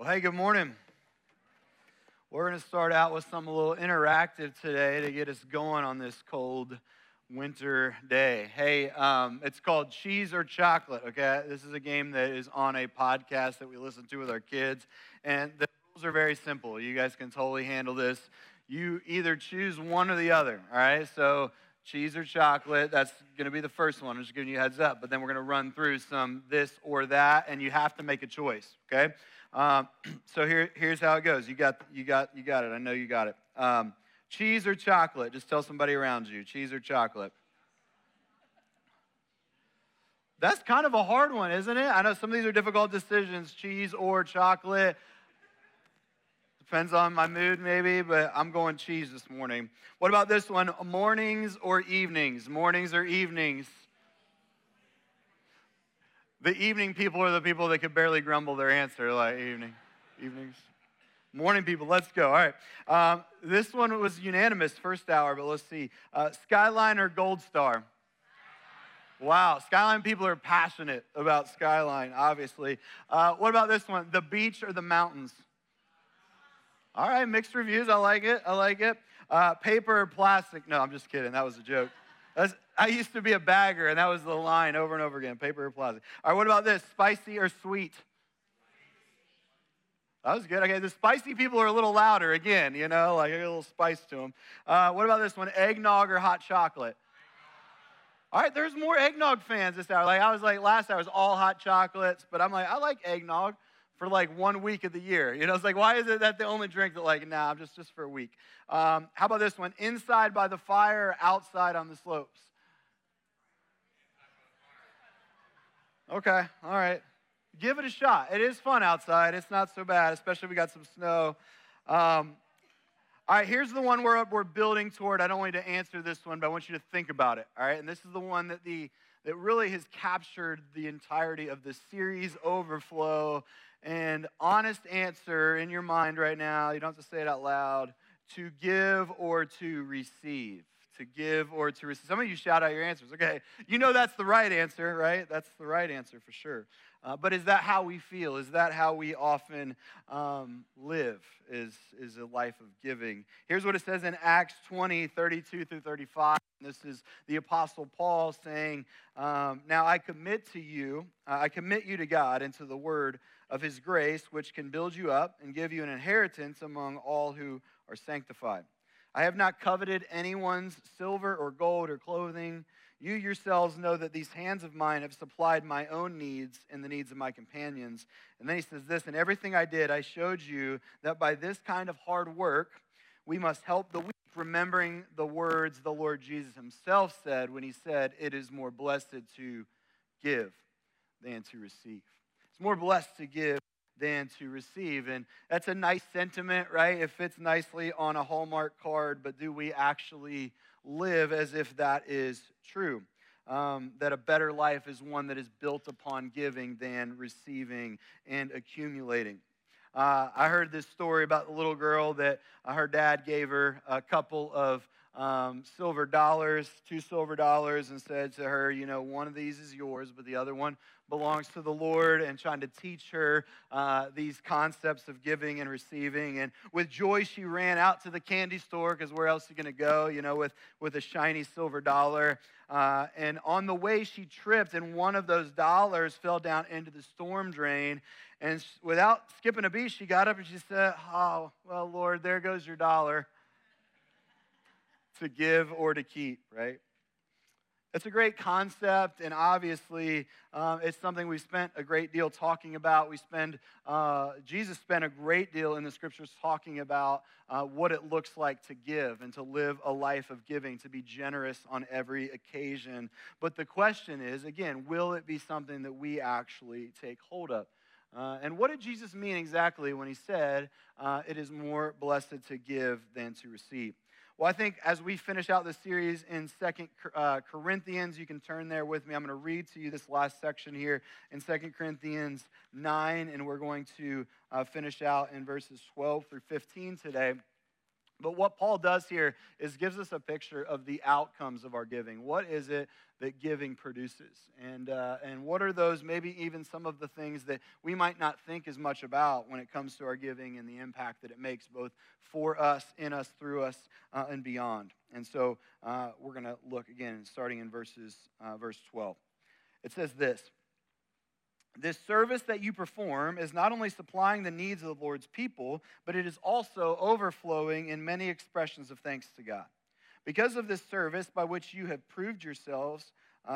Well, hey, good morning. We're going to start out with something a little interactive today to get us going on this cold winter day. Hey, it's called Cheese or Chocolate, okay? This is a game that is on a podcast that we listen to with our kids, and the rules are very simple. You guys can totally handle this. You either choose one or the other, all right? So cheese or chocolate, that's going to be the first one. I'm just giving you a heads up, but then we're going to run through some this or that, and you have to make a choice, okay? So here's how it goes. You got it. I know you got it. Cheese or chocolate? Just tell somebody around you. Cheese or chocolate? That's kind of a hard one, isn't it? I know some of these are difficult decisions. Cheese or chocolate? Depends on my mood, maybe, but I'm going cheese this morning. What about this one? Mornings or evenings? Mornings or evenings? The evening people are the people that could barely grumble their answer, like evenings. Morning people, let's go. All right. This one was unanimous first hour, but let's see. Skyline or Gold Star? Wow, Skyline people are passionate about Skyline, obviously. What about this one? The beach or the mountains? All right, mixed reviews. I like it. Paper or plastic? No, I'm just kidding. That was a joke. I used to be a bagger, and that was the line over and over again, paper or plastic. All right, what about this? Spicy or sweet? That was good. Okay, the spicy people are a little louder again, like a little spice to them. What about this one? Eggnog or hot chocolate? All right, there's more eggnog fans this hour. Last hour was all hot chocolates, but I'm like, I like eggnog for like 1 week of the year. It's like, why is it that the only drink that I'm just for a week. How about this one? Inside by the fire or outside on the slopes? Okay, all right. Give it a shot. It is fun outside. It's not so bad, especially if we got some snow. All right, here's the one we're building toward. I don't want you to answer this one, but I want you to think about it, all right? And this is the one that really has captured the entirety of the series Overflow. And honest answer in your mind right now, you don't have to say it out loud, to give or to receive. To give or to receive. Some of you shout out your answers. Okay, that's the right answer, right? That's the right answer for sure. But is that how we feel? Is that how we often live, is a life of giving? Here's what it says in Acts 20, 32 through 35. This is the Apostle Paul saying, now I commit you to God and to the word of his grace, which can build you up and give you an inheritance among all who are sanctified. I have not coveted anyone's silver or gold or clothing. You yourselves know that these hands of mine have supplied my own needs and the needs of my companions. And then he says this, in everything I did, I showed you that by this kind of hard work, we must help the weak, remembering the words the Lord Jesus himself said when he said, it is more blessed to give than to receive. It's more blessed to give than to receive. And that's a nice sentiment, right? It fits nicely on a Hallmark card, but do we actually live as if that is true? That a better life is one that is built upon giving than receiving and accumulating. I heard this story about the little girl that her dad gave her a couple of silver dollars, $2 and said to her, one of these is yours, but the other one belongs to the Lord, and trying to teach her these concepts of giving and receiving. And with joy, she ran out to the candy store, because where else are you going to go, with a shiny silver dollar. And on the way, she tripped, and one of those dollars fell down into the storm drain. And without skipping a beat, she got up and she said, oh, well, Lord, there goes your dollar. To give or to keep, right? It's a great concept, and obviously it's something we spent a great deal talking about. Jesus spent a great deal in the scriptures talking about what it looks like to give and to live a life of giving, to be generous on every occasion. But the question is, again, will it be something that we actually take hold of? And what did Jesus mean exactly when he said it is more blessed to give than to receive? Well, I think as we finish out this series in 2 Corinthians, you can turn there with me. I'm going to read to you this last section here in 2 Corinthians 9, and we're going to finish out in verses 12 through 15 today. But what Paul does here is gives us a picture of the outcomes of our giving. What is it that giving produces? And what are those, maybe even some of the things that we might not think as much about when it comes to our giving and the impact that it makes both for us, in us, through us, and beyond. And so we're going to look again, starting in verse 12. It says this. This service that you perform is not only supplying the needs of the Lord's people, but it is also overflowing in many expressions of thanks to God. Because of this service by which you have proved yourselves,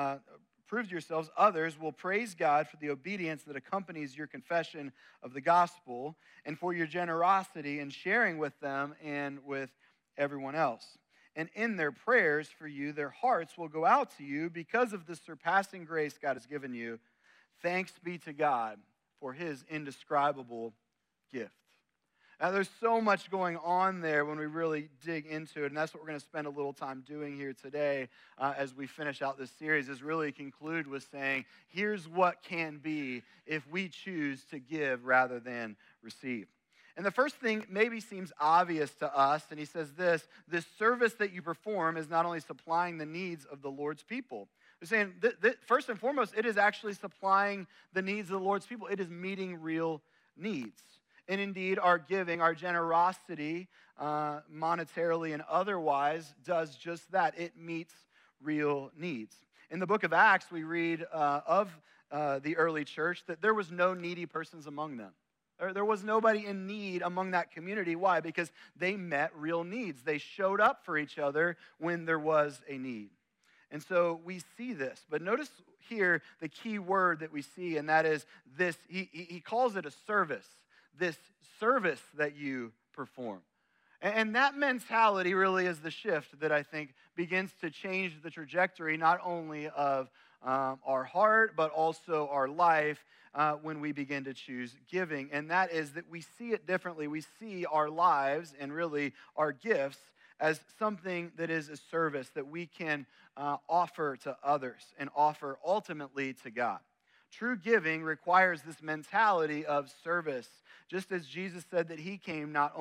others will praise God for the obedience that accompanies your confession of the gospel and for your generosity in sharing with them and with everyone else. And in their prayers for you, their hearts will go out to you because of the surpassing grace God has given you. Thanks be to God for his indescribable gift. Now, there's so much going on there when we really dig into it, and that's what we're going to spend a little time doing here today as we finish out this series, is really conclude with saying, here's what can be if we choose to give rather than receive. And the first thing maybe seems obvious to us, and he says this service that you perform is not only supplying the needs of the Lord's people. He's saying, first and foremost, it is actually supplying the needs of the Lord's people. It is meeting real needs. And indeed, our giving, our generosity, monetarily and otherwise, does just that. It meets real needs. In the book of Acts, we read of the early church that there was no needy persons among them. There was nobody in need among that community. Why? Because they met real needs. They showed up for each other when there was a need. And so we see this. But notice here the key word that we see, and that is this. He calls it a service, this service that you perform. And that mentality really is the shift that I think begins to change the trajectory not only of our heart, but also our life when we begin to choose giving. And that is that we see it differently. We see our lives and really our gifts as something that is a service that we can offer to others and offer ultimately to God. True giving requires this mentality of service, just as Jesus said that he came not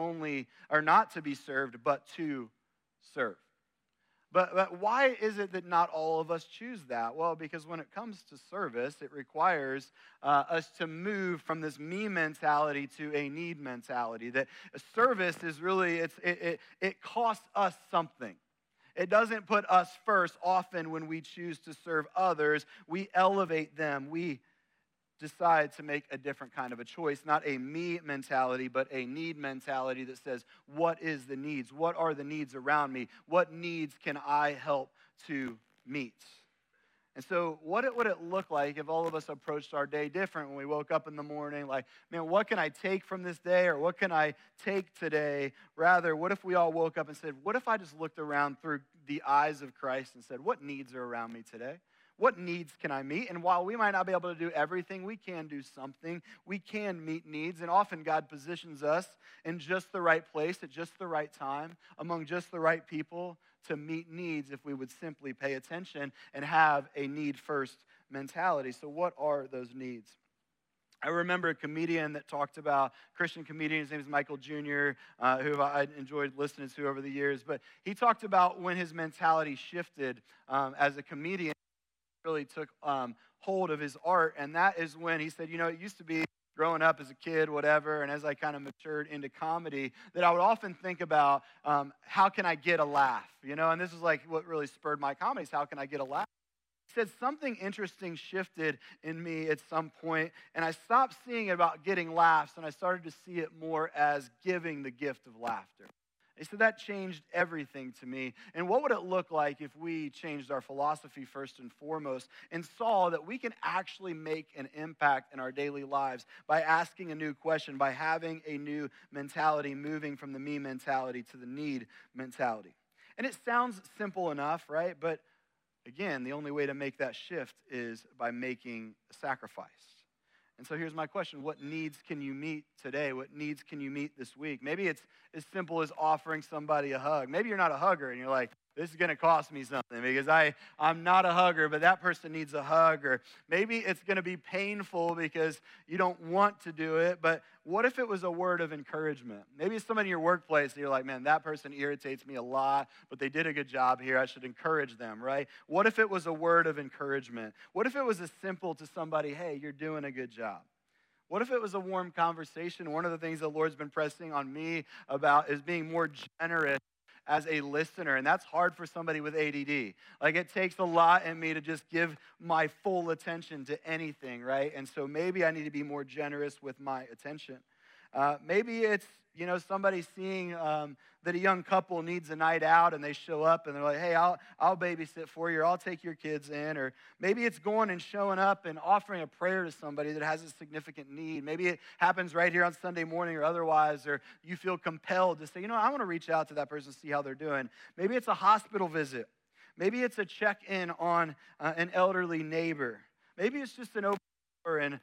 to be served, but to serve. But why is it that not all of us choose that? Well, because when it comes to service, it requires us to move from this me mentality to a need mentality. That a service is really, it costs us something. It doesn't put us first. Often when we choose to serve others, we elevate them. We decide to make a different kind of a choice, not a me mentality, but a need mentality that says, what is the needs? What are the needs around me? What needs can I help to meet? And so what would it look like if all of us approached our day different when we woke up in the morning, like, man, what can I take from this day, or what can I take today? Rather, what if we all woke up and said, what if I just looked around through the eyes of Christ and said, what needs are around me today? What needs can I meet? And while we might not be able to do everything, we can do something. We can meet needs. And often God positions us in just the right place at just the right time, among just the right people to meet needs if we would simply pay attention and have a need-first mentality. So what are those needs? I remember a comedian that talked about, Christian comedian, his name is Michael Jr., who I enjoyed listening to over the years. But he talked about when his mentality shifted as a comedian. Really took hold of his art, and that is when he said, it used to be growing up as a kid, whatever, and as I kind of matured into comedy, that I would often think about how can I get a laugh, and this is like what really spurred my comedies, how can I get a laugh? He said something interesting shifted in me at some point, and I stopped seeing it about getting laughs, and I started to see it more as giving the gift of laughter. He said that changed everything to me. And what would it look like if we changed our philosophy first and foremost and saw that we can actually make an impact in our daily lives by asking a new question, by having a new mentality, moving from the me mentality to the need mentality? And it sounds simple enough, right? But again, the only way to make that shift is by making a sacrifice. And so here's my question. What needs can you meet today? What needs can you meet this week? Maybe it's as simple as offering somebody a hug. Maybe you're not a hugger and you're like, this is going to cost me something because I'm not a hugger, but that person needs a hug. Or maybe it's going to be painful because you don't want to do it, but what if it was a word of encouragement? Maybe it's somebody in your workplace and you're like, man, that person irritates me a lot, but they did a good job here. I should encourage them, right? What if it was a word of encouragement? What if it was as simple to somebody, hey, you're doing a good job? What if it was a warm conversation? One of the things the Lord's been pressing on me about is being more generous as a listener, and that's hard for somebody with ADD. Like, it takes a lot in me to just give my full attention to anything, right? And so maybe I need to be more generous with my attention. Maybe it's, somebody seeing that a young couple needs a night out and they show up and they're like, hey, I'll babysit for you, or I'll take your kids in. Or maybe it's going and showing up and offering a prayer to somebody that has a significant need. Maybe it happens right here on Sunday morning or otherwise, or you feel compelled to say, I want to reach out to that person, see how they're doing. Maybe it's a hospital visit. Maybe it's a check-in on an elderly neighbor. Maybe it's just an open door and,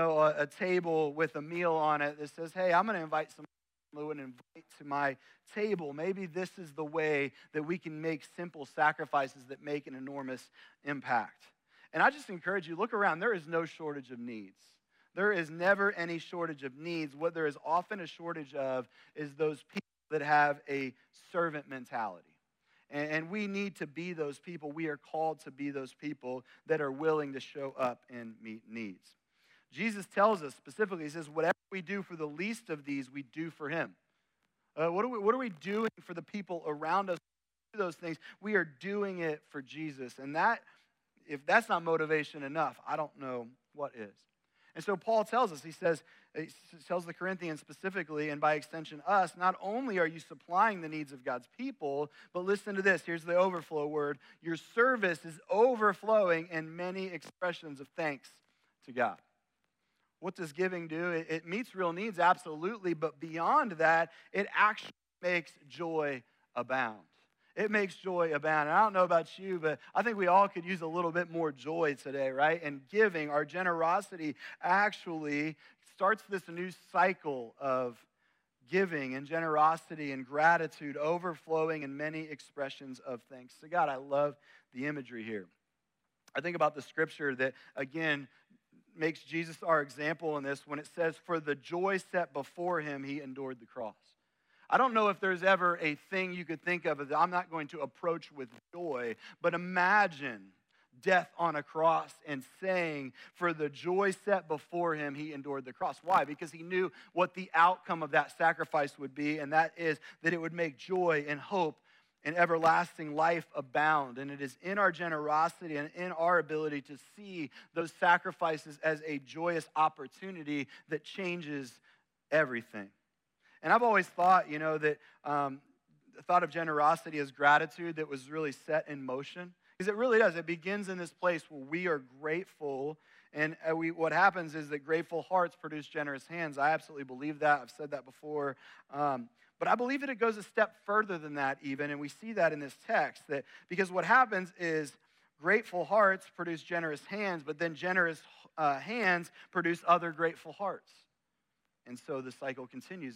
a table with a meal on it that says, hey, I'm going to invite some and invite to my table. Maybe this is the way that we can make simple sacrifices that make an enormous impact. And I just encourage you, look around. There is no shortage of needs. There is never any shortage of needs. What there is often a shortage of is those people that have a servant mentality. And we need to be those people. We are called to be those people that are willing to show up and meet needs. Jesus tells us specifically, he says, whatever we do for the least of these, we do for him. What are we doing for the people around us? Those things, we are doing it for Jesus. And that, if that's not motivation enough, I don't know what is. And so Paul tells us, he tells the Corinthians specifically, and by extension us, not only are you supplying the needs of God's people, but listen to this, here's the overflow word, your service is overflowing in many expressions of thanks to God. What does giving do? It meets real needs, absolutely, but beyond that, it actually makes joy abound. It makes joy abound. And I don't know about you, but I think we all could use a little bit more joy today, right? And giving, our generosity actually starts this new cycle of giving and generosity and gratitude overflowing in many expressions of thanks to God. I love the imagery here. I think about the scripture that, again, makes Jesus our example in this when it says, for the joy set before him, he endured the cross. I don't know if there's ever a thing you could think of that I'm not going to approach with joy, but imagine death on a cross and saying, for the joy set before him, he endured the cross. Why? Because he knew what the outcome of that sacrifice would be, and that is that it would make joy and hope and everlasting life abound. And it is in our generosity and in our ability to see those sacrifices as a joyous opportunity that changes everything. And I've always thought, that the thought of generosity as gratitude that was really set in motion. Because it really does. It begins in this place where we are grateful. And what happens is that grateful hearts produce generous hands. I absolutely believe that. I've said that before. But I believe that it goes a step further than that even, and we see that in this text, that because what happens is grateful hearts produce generous hands, but then generous hands produce other grateful hearts. And so the cycle continues.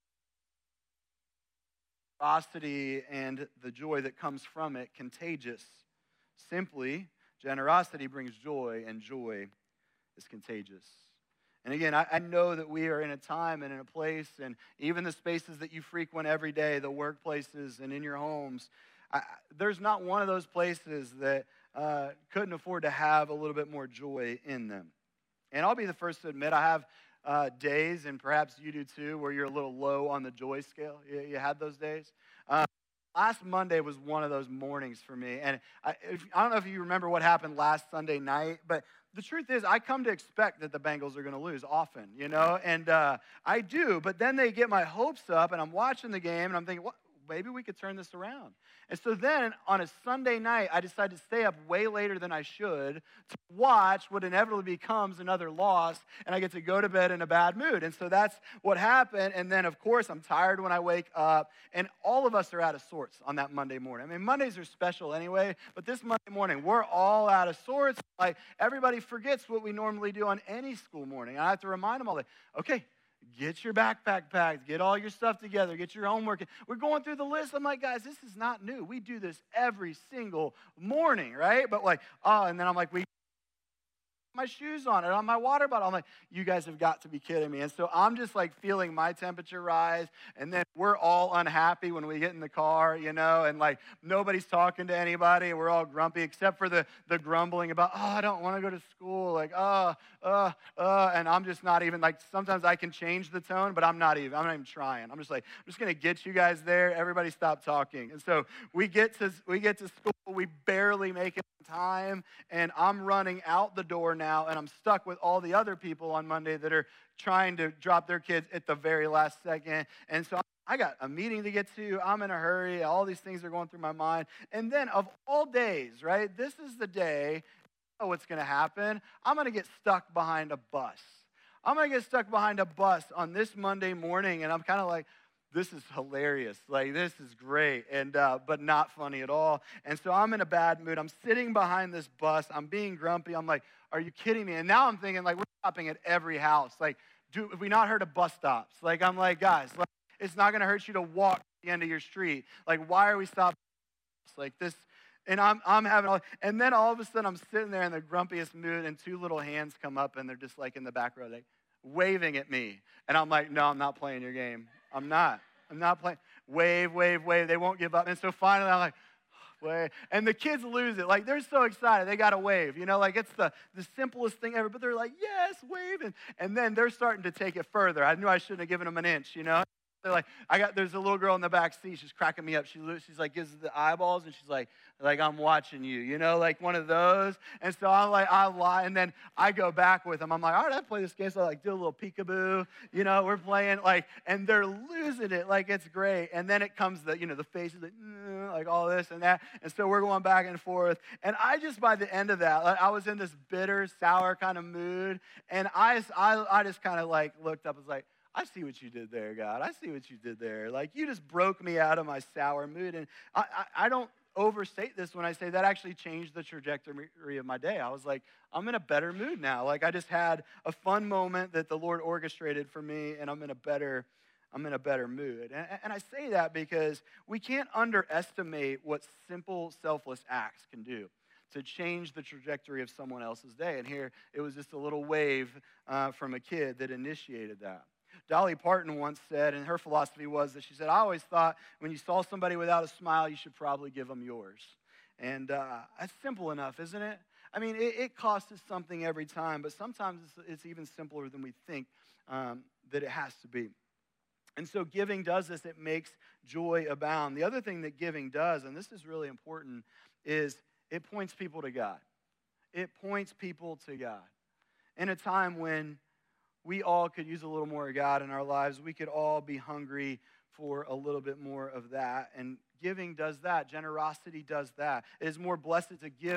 Generosity and the joy that comes from it, contagious. Simply, generosity brings joy, and joy is contagious. And again, I know that we are in a time and in a place, and even the spaces that you frequent every day, the workplaces and in your homes, there's not one of those places that couldn't afford to have a little bit more joy in them. And I'll be the first to admit, I have days, and perhaps you do too, where you're a little low on the joy scale. You had those days? Last Monday was one of those mornings for me. And I don't know if you remember what happened last Sunday night, but the truth is I come to expect that the Bengals are going to lose often, and I do. But then they get my hopes up, and I'm watching the game, and I'm thinking, what? Maybe we could turn this around. And so then on a Sunday night, I decided to stay up way later than I should to watch what inevitably becomes another loss, and I get to go to bed in a bad mood. And so that's what happened. And then, of course, I'm tired when I wake up, and all of us are out of sorts on that Monday morning. I mean, Mondays are special anyway, but this Monday morning, we're all out of sorts. Like, everybody forgets what we normally do on any school morning. And I have to remind them all, okay, get your backpack packed, get all your stuff together, get your homework. We're going through the list. I'm like, guys, this is not new. We do this every single morning, right? But like, and then I'm like, we my shoes on and on my water bottle. I'm like, you guys have got to be kidding me. And so I'm just like feeling my temperature rise. And then we're all unhappy when we get in the car, and like nobody's talking to anybody. We're all grumpy except for the grumbling about, I don't want to go to school. Like, and I'm just not even like, sometimes I can change the tone, but I'm not even trying. I'm just like, I'm just going to get you guys there. Everybody stop talking. And so we get to school. We barely make it on time. And I'm running out the door now, and I'm stuck with all the other people on Monday that are trying to drop their kids at the very last second. And so I got a meeting to get to. I'm in a hurry. All these things are going through my mind. And then of all days, right, this is the day, what's going to happen. I'm going to get stuck behind a bus. I'm going to get stuck behind a bus on this Monday morning, and I'm kind of like, this is hilarious. Like, this is great, and but not funny at all. And so I'm in a bad mood. I'm sitting behind this bus. I'm being grumpy. I'm like, are you kidding me? And now I'm thinking, like, we're stopping at every house. Like, have we not heard of bus stops? Like, I'm like, guys, like, it's not going to hurt you to walk to the end of your street. Like, why are we stopping? Like this, and I'm having all, and then all of a sudden I'm sitting there in the grumpiest mood, and two little hands come up, and they're just like in the back row, like waving at me. And I'm like, no, I'm not playing your game. I'm not playing. Wave, wave, wave. They won't give up. And so finally I'm like, wave. And the kids lose it. Like, they're so excited. They got to wave. Like it's the simplest thing ever. But they're like, yes, wave. And then they're starting to take it further. I knew I shouldn't have given them an inch, They're like, there's a little girl in the back seat. She's cracking me up. She's like, gives the eyeballs, and she's like, I'm watching you, like one of those. And so I'm like, I lie, and then I go back with them. I'm like, all right, I play this game. So I like do a little peekaboo, we're playing, like, and they're losing it, like it's great. And then it comes the faces, like all this and that. And so we're going back and forth. And I just, by the end of that, like, I was in this bitter, sour kind of mood. And I just kind of like looked up and was like, I see what you did there, God. I see what you did there. Like, you just broke me out of my sour mood. And I don't overstate this when I say that actually changed the trajectory of my day. I was like, I'm in a better mood now. Like, I just had a fun moment that the Lord orchestrated for me, and I'm in a better mood. And I say that because we can't underestimate what simple, selfless acts can do to change the trajectory of someone else's day. And here, it was just a little wave from a kid that initiated that. Dolly Parton once said, and her philosophy was that she said, I always thought when you saw somebody without a smile, you should probably give them yours. And that's simple enough, isn't it? I mean, it costs us something every time, but sometimes it's even simpler than we think that it has to be. And so giving does this. It makes joy abound. The other thing that giving does, and this is really important, is it points people to God. It points people to God. In a time when we all could use a little more of God in our lives, we could all be hungry for a little bit more of that. And giving does that. Generosity does that. It is more blessed to give.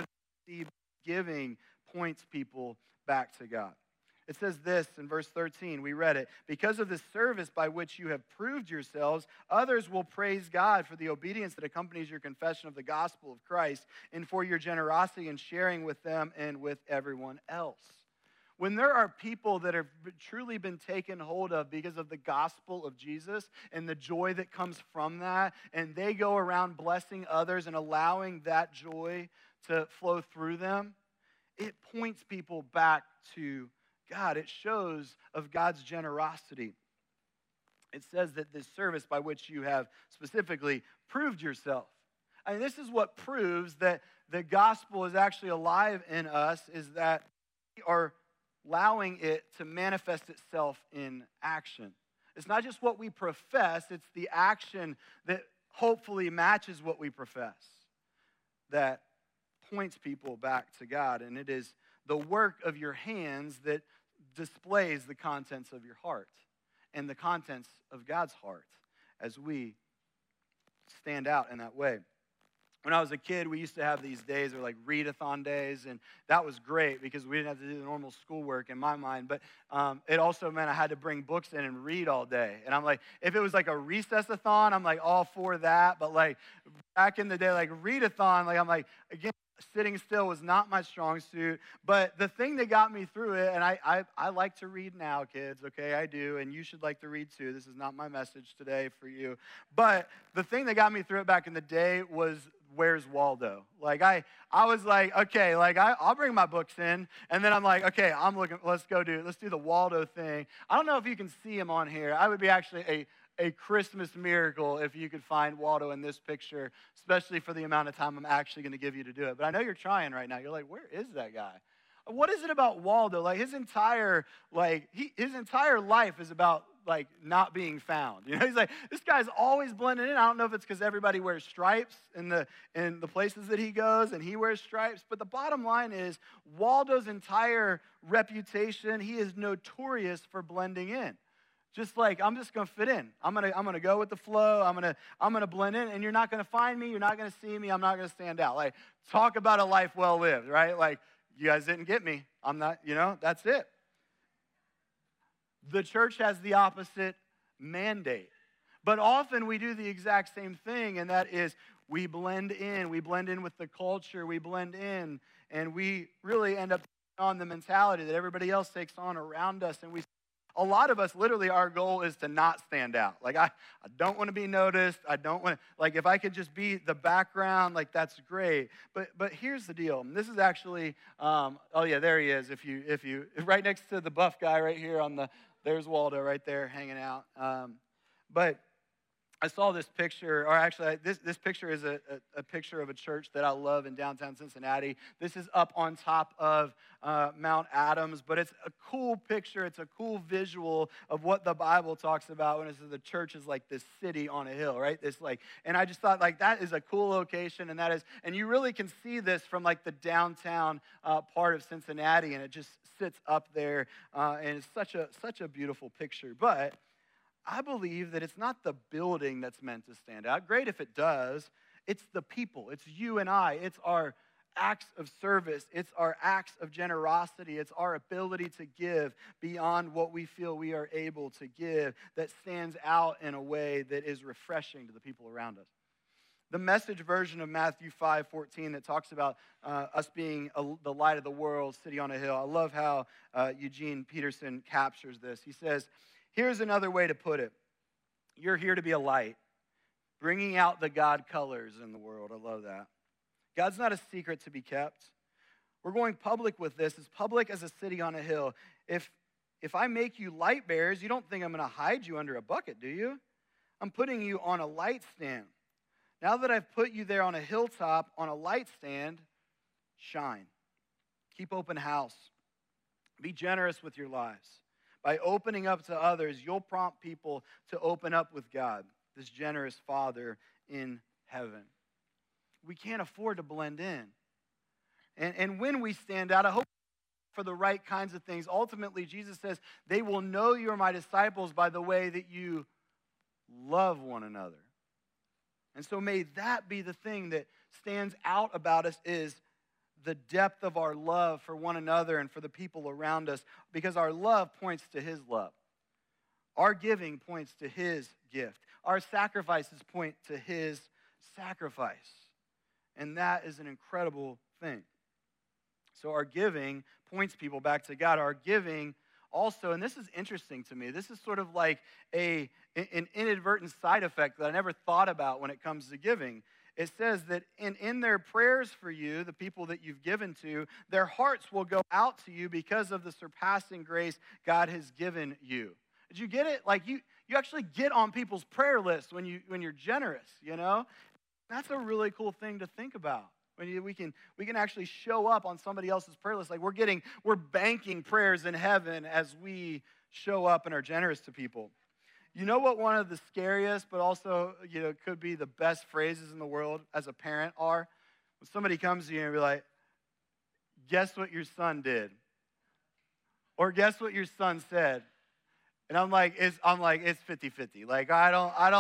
Giving points people back to God. It says this in verse 13. We read it. Because of the service by which you have proved yourselves, others will praise God for the obedience that accompanies your confession of the gospel of Christ and for your generosity in sharing with them and with everyone else. When there are people that have truly been taken hold of because of the gospel of Jesus and the joy that comes from that, and they go around blessing others and allowing that joy to flow through them, it points people back to God. It shows of God's generosity. It says that this service by which you have specifically proved yourself. I mean, this is what proves that the gospel is actually alive in us, is that we are allowing it to manifest itself in action. It's not just what we profess, it's the action that hopefully matches what we profess that points people back to God. And it is the work of your hands that displays the contents of your heart and the contents of God's heart as we stand out in that way. When I was a kid, we used to have these days, or like readathon days, and that was great because we didn't have to do the normal schoolwork in my mind, but it also meant I had to bring books in and read all day. And I'm like, if it was like a recessathon, I'm like all for that, but like back in the day, like readathon, like I'm like, again, Sitting still was not my strong suit, but the thing that got me through it, and I like to read now, kids, okay, I do, and you should like to read too. This is not my message today for you. But the thing that got me through it back in the day was Where's Waldo? Like, I was like, okay, like, I'll bring my books in, and then I'm like, okay, let's do the Waldo thing. I don't know if you can see him on here. I would be actually a Christmas miracle if you could find Waldo in this picture, especially for the amount of time I'm actually going to give you to do it. But I know you're trying right now. You're like, where is that guy? What is it about Waldo? Like his entire life is about like not being found. You know, he's like, this guy's always blending in. I don't know if it's because everybody wears stripes in the places that he goes, and he wears stripes. But the bottom line is, Waldo's entire reputation, he is notorious for blending in. Just like, I'm just gonna fit in. I'm gonna go with the flow. I'm gonna blend in, and you're not gonna find me. You're not gonna see me. I'm not gonna stand out. Like, talk about a life well lived, right? Like, you guys didn't get me. I'm not. That's it. The church has the opposite mandate, but often we do the exact same thing, and that is we blend in. We blend in with the culture. We blend in, and we really end up on the mentality that everybody else takes on around us, and a lot of us, literally, our goal is to not stand out. Like, I don't want to be noticed. I don't want to, like, if I could just be the background, like, that's great. But here's the deal. And this is actually, oh, yeah, there he is. If you, right next to the buff guy right here there's Waldo right there hanging out. But I saw this picture, or actually, this picture is a picture of a church that I love in downtown Cincinnati. This is up on top of Mount Adams, but it's a cool picture. It's a cool visual of what the Bible talks about when it says the church is like this city on a hill, right? And I just thought, like, that is a cool location, and you really can see this from like the downtown part of Cincinnati, and it just sits up there, and it's such a beautiful picture. But I believe that it's not the building that's meant to stand out. Great if it does. It's the people. It's you and I. It's our acts of service. It's our acts of generosity. It's our ability to give beyond what we feel we are able to give that stands out in a way that is refreshing to the people around us. The Message version of Matthew 5:14 that talks about us being the light of the world, city on a hill. I love how Eugene Peterson captures this. He says, here's another way to put it. You're here to be a light, bringing out the God colors in the world. I love that. God's not a secret to be kept. We're going public with this, as public as a city on a hill. If I make you light bearers, you don't think I'm going to hide you under a bucket, do you? I'm putting you on a light stand. Now that I've put you there on a hilltop, on a light stand, shine. Keep open house. Be generous with your lives. By opening up to others, you'll prompt people to open up with God, this generous Father in heaven. We can't afford to blend in. And when we stand out, I hope for the right kinds of things. Ultimately, Jesus says, they will know you're my disciples by the way that you love one another. And so may that be the thing that stands out about us, is the depth of our love for one another and for the people around us, because our love points to his love. Our giving points to his gift. Our sacrifices point to his sacrifice. And that is an incredible thing. So our giving points people back to God. Our giving also, and this is interesting to me, this is sort of like an inadvertent side effect that I never thought about when it comes to giving. It says that in their prayers for you, the people that you've given to, their hearts will go out to you because of the surpassing grace God has given you. Did you get it? Like you actually get on people's prayer lists when you're generous, you know? That's a really cool thing to think about. When we can actually show up on somebody else's prayer list. Like we're banking prayers in heaven as we show up and are generous to people. You know what one of the scariest, but also, could be the best phrases in the world as a parent are? When somebody comes to you and be like, guess what your son did? Or guess what your son said? And I'm like, it's 50-50. Like, I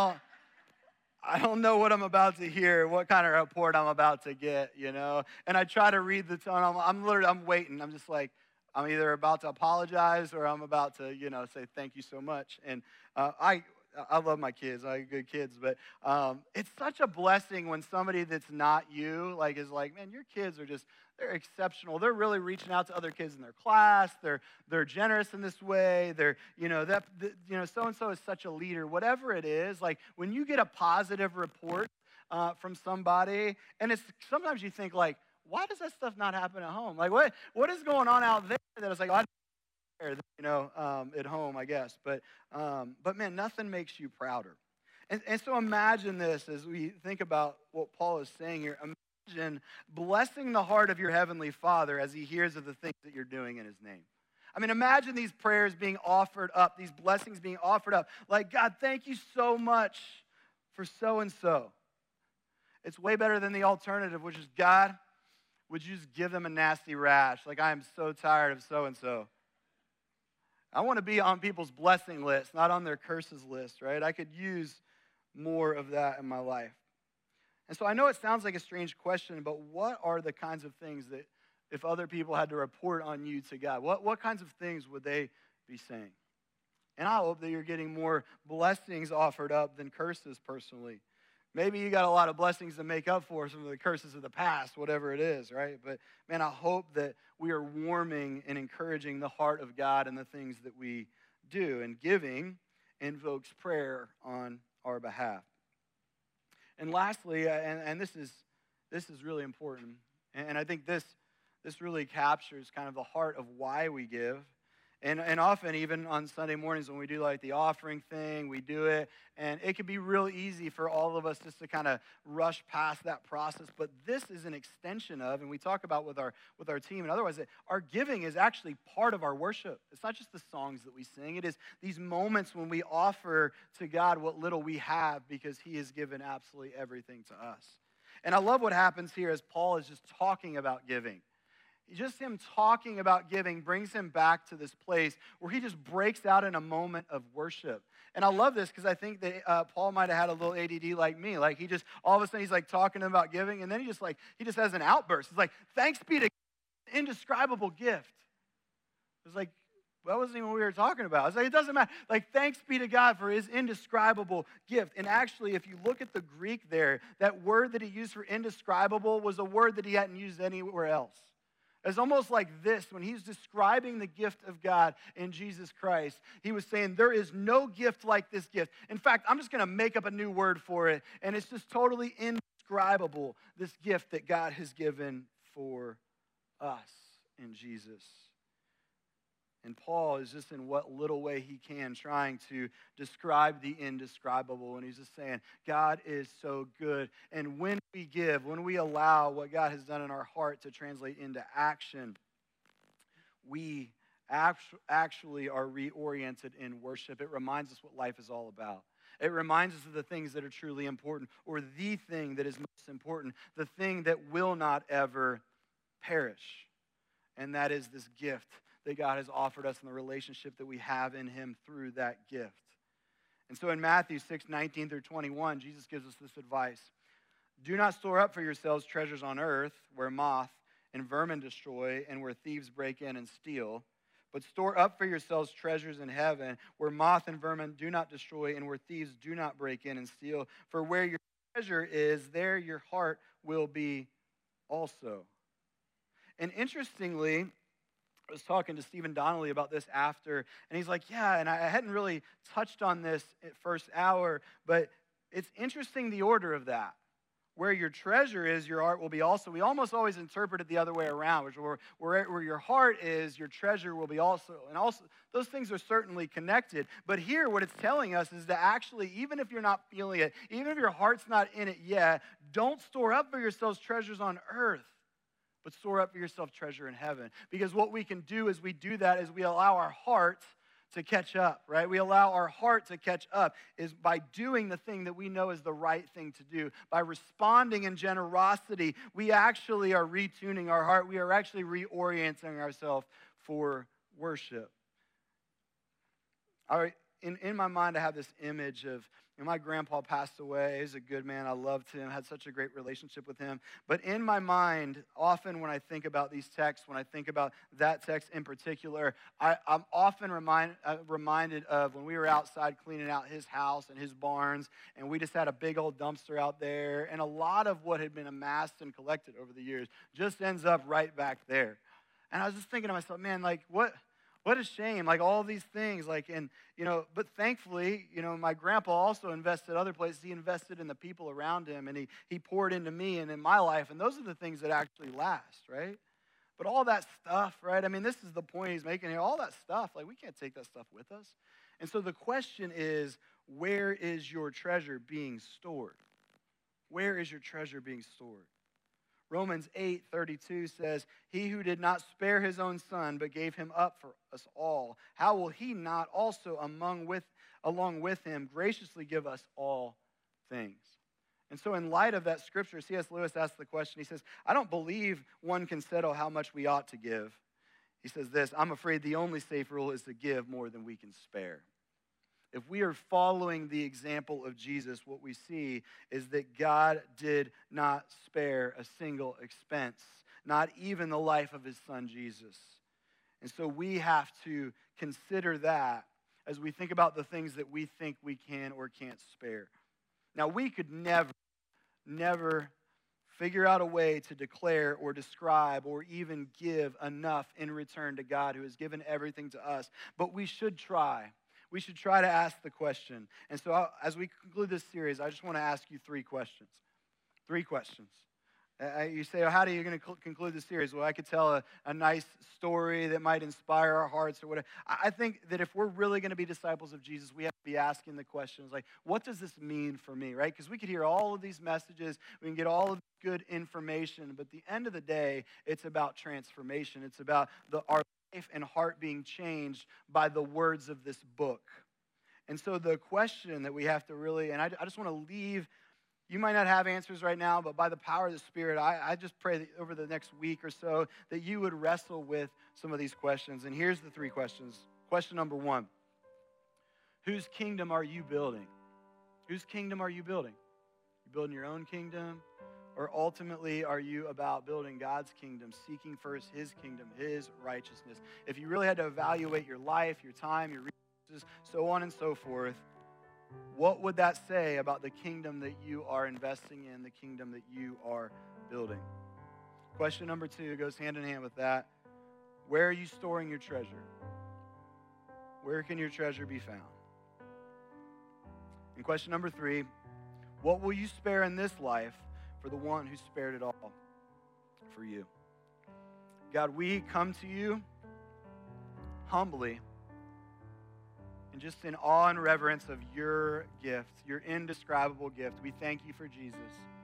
don't know what I'm about to hear, what kind of report I'm about to get, And I try to read the tone. I'm waiting. I'm just like, I'm either about to apologize or I'm about to, say thank you so much. And I I love my kids. I have good kids, but it's such a blessing when somebody that's not you, like, is like, man, your kids are just, they're exceptional. They're really reaching out to other kids in their class. They're generous in this way. They're, so-and-so is such a leader. Whatever it is, like, when you get a positive report from somebody, and it's sometimes you think, like, why does that stuff not happen at home? Like, what is going on out there that it's like, at home, I guess. But man, nothing makes you prouder. And so imagine this as we think about what Paul is saying here. Imagine blessing the heart of your heavenly Father as he hears of the things that you're doing in his name. I mean, imagine these prayers being offered up, these blessings being offered up. Like, God, thank you so much for so-and-so. It's way better than the alternative, which is, God, would you just give them a nasty rash? Like, I am so tired of so-and-so. I want to be on people's blessing list, not on their curses list, right? I could use more of that in my life. And so I know it sounds like a strange question, but what are the kinds of things that if other people had to report on you to God, what kinds of things would they be saying? And I hope that you're getting more blessings offered up than curses personally. Maybe you got a lot of blessings to make up for some of the curses of the past, whatever it is, right? But man, I hope that we are warming and encouraging the heart of God in the things that we do. And giving invokes prayer on our behalf. And lastly, and this is really important, and I think this really captures kind of the heart of why we give. And often, even on Sunday mornings when we do like the offering thing, we do it, and it can be real easy for all of us just to kind of rush past that process. But this is an extension of, and we talk about with our team and otherwise, that our giving is actually part of our worship. It's not just the songs that we sing. It is these moments when we offer to God what little we have because he has given absolutely everything to us. And I love what happens here as Paul is just talking about giving. Just him talking about giving brings him back to this place where he just breaks out in a moment of worship. And I love this because I think that Paul might have had a little ADD like me. Like he just, all of a sudden he's like talking about giving and then he just has an outburst. It's like, thanks be to God, indescribable gift. It's like, that wasn't even what we were talking about. It's like, it doesn't matter. Like, thanks be to God for his indescribable gift. And actually, if you look at the Greek there, that word that he used for indescribable was a word that he hadn't used anywhere else. It's almost like this. When he's describing the gift of God in Jesus Christ, he was saying, there is no gift like this gift. In fact, I'm just going to make up a new word for it, and it's just totally indescribable, this gift that God has given for us in Jesus. And Paul is just in what little way he can trying to describe the indescribable. And he's just saying, God is so good. And when we give, when we allow what God has done in our heart to translate into action, we actually are reoriented in worship. It reminds us what life is all about. It reminds us of the things that are truly important, or the thing that is most important, the thing that will not ever perish. And that is this gift that God has offered us in the relationship that we have in him through that gift. And so in Matthew 6:19 through 21, Jesus gives us this advice. Do not store up for yourselves treasures on earth where moth and vermin destroy and where thieves break in and steal, but store up for yourselves treasures in heaven where moth and vermin do not destroy and where thieves do not break in and steal. For where your treasure is, there your heart will be also. And interestingly, I was talking to Stephen Donnelly about this after, and he's like, yeah, and I hadn't really touched on this at first hour, but it's interesting the order of that. Where your treasure is, your heart will be also. We almost always interpret it the other way around, which where your heart is, your treasure will be also. And also, those things are certainly connected. But here, what it's telling us is that actually, even if you're not feeling it, even if your heart's not in it yet, don't store up for yourselves treasures on earth, but store up for yourself treasure in heaven. Because what we can do as we do that is we allow our heart to catch up, right? We allow our heart to catch up is by doing the thing that we know is the right thing to do. By responding in generosity, we actually are retuning our heart. We are actually reorienting ourselves for worship. In my mind, I have this image of And my grandpa passed away. He was a good man. I loved him, had such a great relationship with him. But in my mind, often when I think about these texts, when I think about that text in particular, I'm often reminded of when we were outside cleaning out his house and his barns, and we just had a big old dumpster out there, and a lot of what had been amassed and collected over the years just ends up right back there. And I was just thinking to myself, man, like, what a shame, like all these things, like, and, but thankfully, my grandpa also invested other places. He invested in the people around him, and he poured into me and in my life, and those are the things that actually last, right? But all that stuff, right? I mean, this is the point he's making here. All that stuff, like, we can't take that stuff with us. And so the question is, where is your treasure being stored? Where is your treasure being stored? Romans 8:32 says, "He who did not spare his own son, but gave him up for us all, how will he not also along with him graciously give us all things?" And so in light of that scripture, C.S. Lewis asked the question, he says, "I don't believe one can settle how much we ought to give." He says this, "I'm afraid the only safe rule is to give more than we can spare." If we are following the example of Jesus, what we see is that God did not spare a single expense, not even the life of his son Jesus. And so we have to consider that as we think about the things that we think we can or can't spare. Now, we could never figure out a way to declare or describe or even give enough in return to God who has given everything to us, but we should try. We should try to ask the question. And so as we conclude this series, I just want to ask you three questions. Three questions. You say, how are you going to conclude the series? Well, I could tell a nice story that might inspire our hearts or whatever. I think that if we're really going to be disciples of Jesus, we have to be asking the questions like, what does this mean for me, right? Because we could hear all of these messages, we can get all of this good information, but at the end of the day, it's about transformation. It's about our life and heart being changed by the words of this book. And so the question that we have to really, and I just want to leave, you might not have answers right now, but by the power of the Spirit, I just pray that over the next week or so that you would wrestle with some of these questions. And here's the three questions. Question number one, whose kingdom are you building? Whose kingdom are you building? You building your own kingdom? Or ultimately, are you about building God's kingdom, seeking first his kingdom, his righteousness? If you really had to evaluate your life, your time, your resources, so on and so forth, what would that say about the kingdom that you are investing in, the kingdom that you are building? Question number two goes hand in hand with that. Where are you storing your treasure? Where can your treasure be found? And question number three, what will you spare in this life for the one who spared it all for you? God, we come to you humbly and just in awe and reverence of your gift, your indescribable gift. We thank you for Jesus.